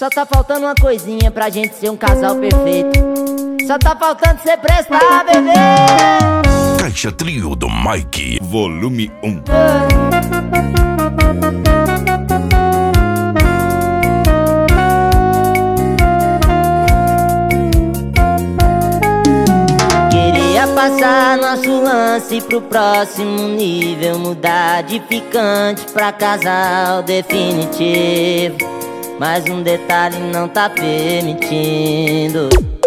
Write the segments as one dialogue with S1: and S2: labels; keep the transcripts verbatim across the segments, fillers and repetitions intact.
S1: Só tá faltando uma coisinha pra gente ser um casal perfeito. Só tá faltando cê prestar, bebê.
S2: Caixa Trio do Mike, volume um.
S1: Queria passar nosso lance pro próximo nível, mudar de ficante pra casal definitivo, mas um detalhe não tá permitindo.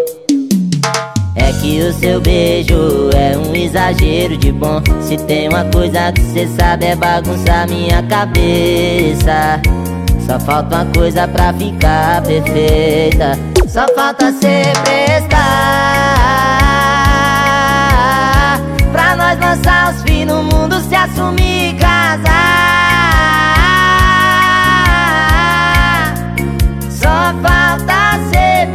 S1: É que o seu beijo é um exagero de bom. Se tem uma coisa que cê sabe é bagunçar minha cabeça. Só falta uma coisa pra ficar perfeita. Só falta cê prestar pra nós lançar os filhos no mundo, se assumir e casar. Só falta cê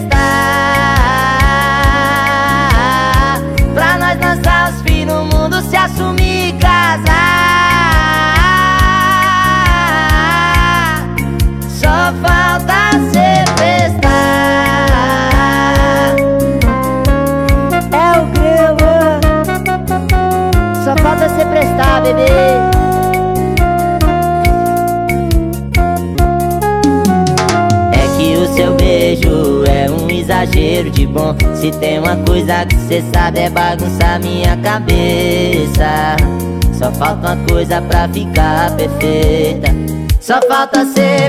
S1: prestar pra nós lançar os filhos no mundo, se assumir e casar. Só falta cê prestar. É o grego. Só falta cê prestar, bebê. O seu beijo é um exagero de bom. Se tem uma coisa que cê sabe é bagunçar minha cabeça. Só falta uma coisa pra ficar perfeita. Só falta cê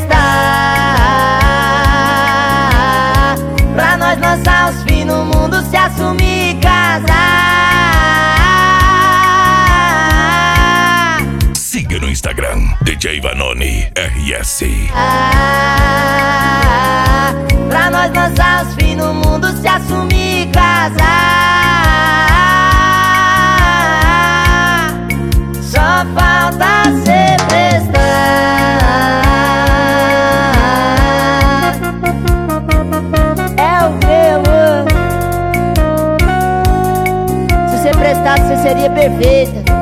S1: prestar pra nós lançar os filhos no mundo, se assumir e casar.
S2: Siga no Instagram D J Vanoni R S.
S1: Ah, pra nós lançar os filhos no mundo, se assumir e casar. Só falta cê prestar. É o meu. Se você prestasse, você seria perfeita.